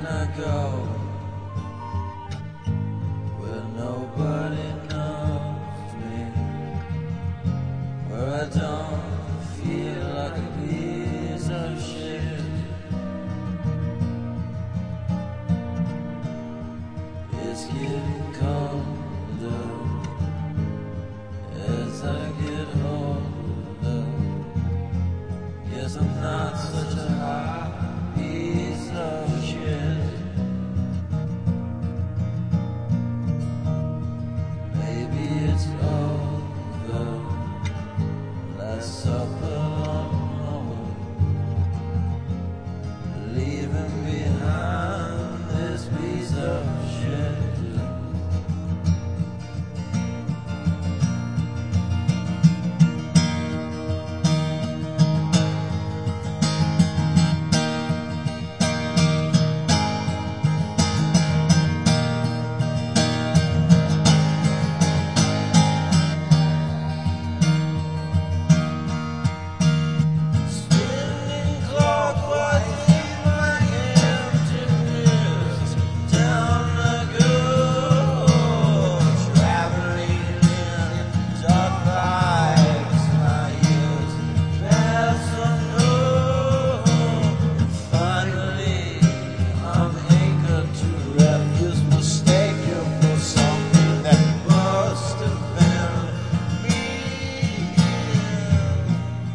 I go where nobody knows me, where I don't feel like a piece of shit. It's getting colder as I get older. Guess I'm not such a hot piece of shit. Maybe it's over. Last supper alone, leaving behind this piece of shit.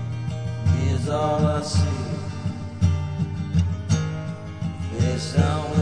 All I see is down